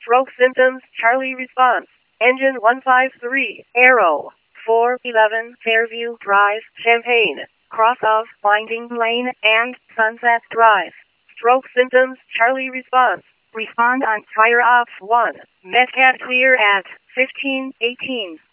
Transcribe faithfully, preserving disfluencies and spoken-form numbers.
Stroke symptoms, Charlie response. Engine one five three, Arrow, four eleven, Fairview Drive, Champaign, cross of Winding Lane and Sunset Drive. Stroke symptoms, Charlie response. Respond on tire off one. Metcat clear at fifteen eighteen.